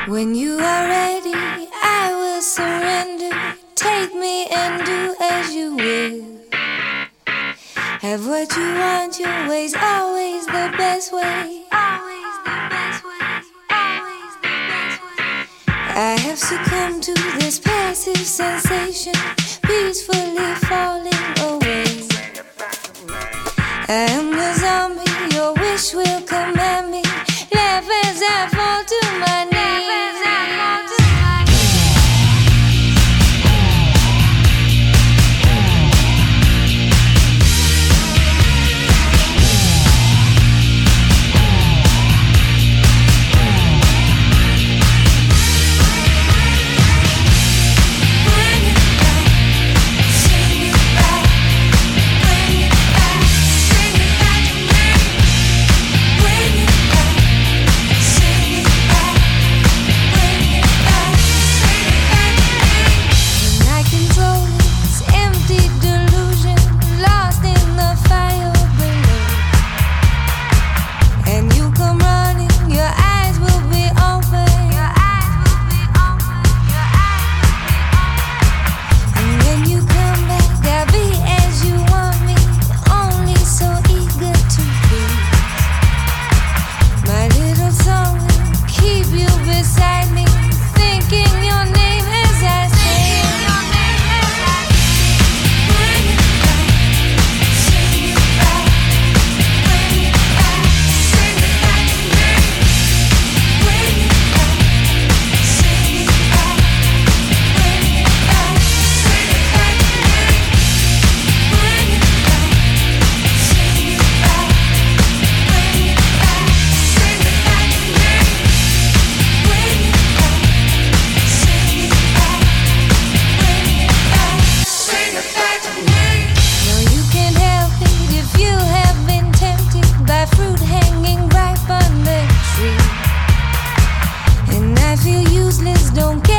When you are ready, I will surrender. Take me and do as you will. Have what you want, your way's always the best way. Always the best way. Always the best way. I have succumbed to this passive sensation, peacefully falling away. I am the zombie, your wish will command me. Laugh as I fall to my knees. Don't